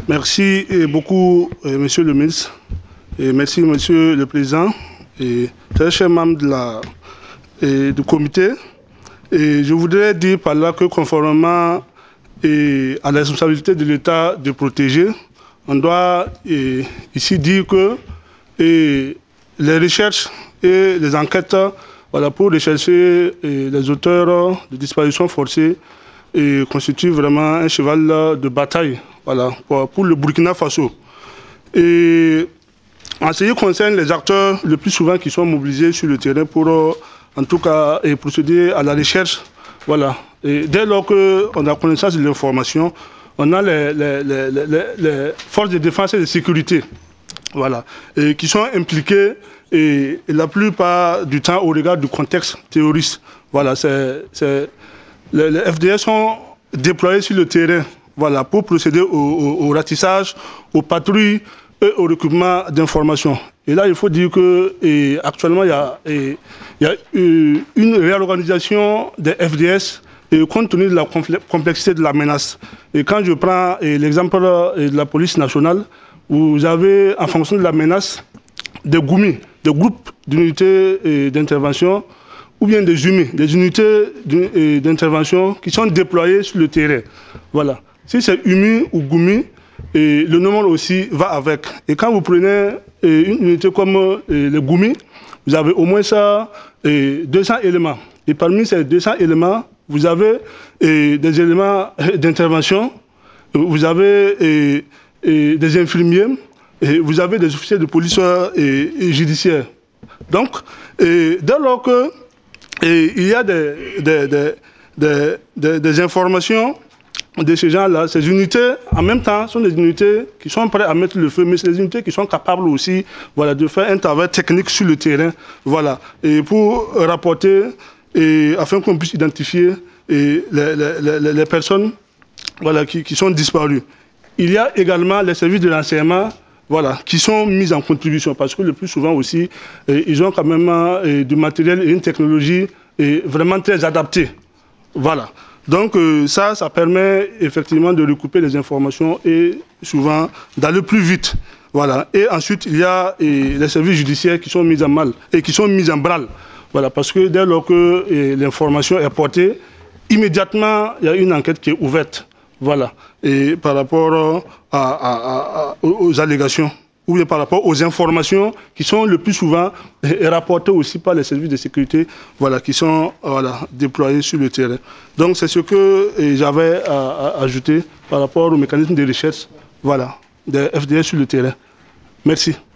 Merci beaucoup, Monsieur le ministre, et merci, Monsieur le Président, et très chers membres du comité. Et je voudrais dire par là que conformément à la responsabilité de l'État de protéger, on doit ici dire que les recherches et les enquêtes pour rechercher les auteurs de disparitions forcées constituent vraiment un cheval de bataille pour le Burkina Faso. Et en ce qui concerne les acteurs le plus souvent qui sont mobilisés sur le terrain pour en tout cas procéder à la recherche, Et dès lors qu'on a connaissance de l'information, on a les forces de défense et de sécurité et qui sont impliquées et la plupart du temps au regard du contexte terroriste. Les FDS sont déployés sur le terrain pour procéder au ratissage, aux patrouilles et au recoupement d'informations. Et là, il faut dire qu'actuellement, il y a une réorganisation des FDS compte tenu de la complexité de la menace. Et quand je prends l'exemple de la police nationale, vous avez, en fonction de la menace, des GUMI, des groupes d'unités d'intervention, ou bien des UMI, des unités d'intervention qui sont déployées sur le terrain. Si c'est UMI ou GUMI, le nom aussi va avec. Et quand vous prenez une unité comme les GUMI, vous avez au moins 200 éléments. Et parmi ces 200 éléments, vous avez des éléments d'intervention, vous avez des infirmiers, et vous avez des officiers de police judiciaire. Donc, dès lors que il y a des informations de ces gens-là, ces unités, en même temps, sont des unités qui sont prêtes à mettre le feu, mais c'est des unités qui sont capables aussi de faire un travail technique sur le terrain, et pour rapporter, afin qu'on puisse identifier les personnes qui sont disparues. Il y a également les services de renseignement qui sont mis en contribution parce que le plus souvent aussi, ils ont quand même du matériel et une technologie vraiment très adaptée. Donc ça permet effectivement de recouper les informations et souvent d'aller plus vite. Et ensuite, il y a les services judiciaires qui sont mis en mal et qui sont mis en branle. Parce que dès lors que l'information est portée, immédiatement, il y a une enquête qui est ouverte. Et par rapport aux allégations, ou bien par rapport aux informations qui sont le plus souvent rapportées aussi par les services de sécurité qui sont déployés sur le terrain. Donc c'est ce que j'avais à ajouter par rapport au mécanisme de recherche des FDS sur le terrain. Merci.